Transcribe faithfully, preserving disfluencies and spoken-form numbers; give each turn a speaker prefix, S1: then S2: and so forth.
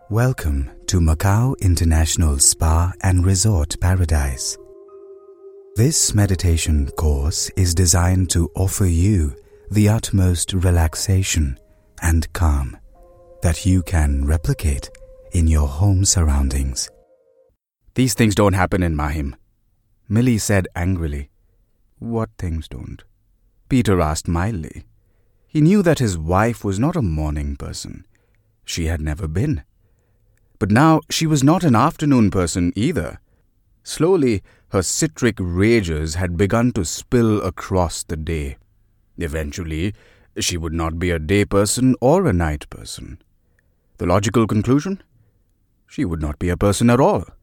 S1: Welcome to Macau International Spa and Resort Paradise. This meditation course is designed to offer you the utmost relaxation and calm that you can replicate in your home surroundings.
S2: These things don't happen in Mahim, Millie said angrily. What things don't? Peter asked mildly. He knew that his wife was not a morning person. She had never been. But now she was not an afternoon person either. Slowly, her citric rages had begun to spill across the day. Eventually, she would not be a day person or a night person. The logical conclusion? She would not be a person at all.